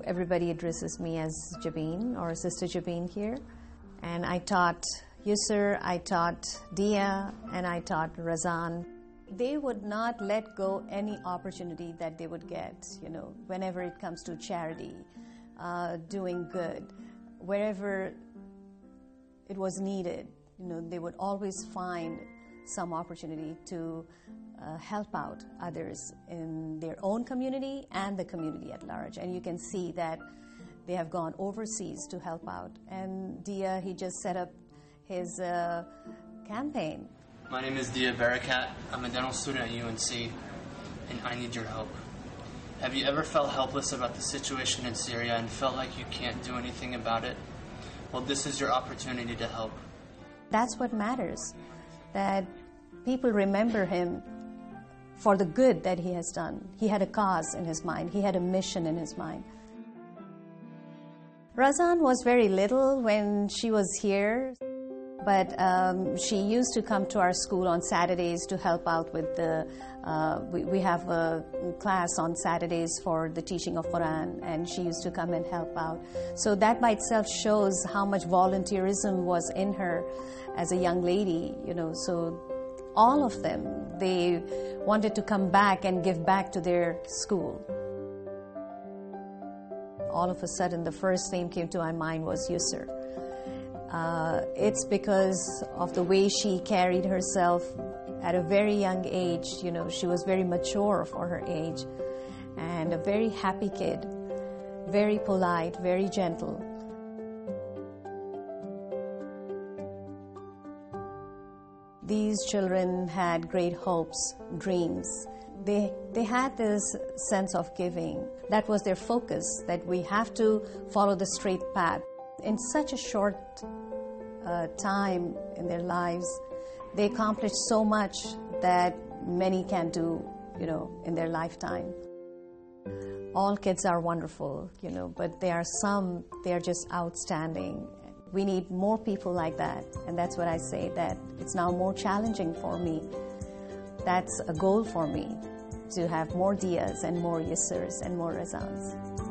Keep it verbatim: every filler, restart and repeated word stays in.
everybody addresses me as Jabeen or Sister Jabeen here. And I taught Yusr, I taught Dia, and I taught Razan. They would not let go any opportunity that they would get, you know, whenever it comes to charity, uh, doing good, wherever it was needed. You know, they would always find some opportunity to uh, help out others in their own community and the community at large. And you can see that they have gone overseas to help out. And Dia, he just set up his uh, campaign. My name is Dia Barakat. I'm a dental student at U N C, and I need your help. Have you ever felt helpless about the situation in Syria and felt like you can't do anything about it? Well, this is your opportunity to help. That's what matters, that people remember him for the good that he has done. He had a cause in his mind. He had a mission in his mind. Razan was very little when she was here, but um, she used to come to our school on Saturdays to help out with the, uh, we, we have a class on Saturdays for the teaching of Quran, and she used to come and help out. So that by itself shows how much volunteerism was in her as a young lady, you know. So all of them, they wanted to come back and give back to their school. All of a sudden, the first name came to my mind was Yusr. Uh, it's because of the way she carried herself at a very young age. You know, she was very mature for her age and a very happy kid, very polite, very gentle. These children had great hopes, dreams. They, they had this sense of giving. That was their focus, that we have to follow the straight path. In such a short uh, time in their lives, they accomplished so much that many can do, you know, in their lifetime. All kids are wonderful, you know, but there are some, they are just outstanding. We need more people like that, and that's what I say, that it's now more challenging for me. That's a goal for me, to have more Dias and more Yusrs and more Razans.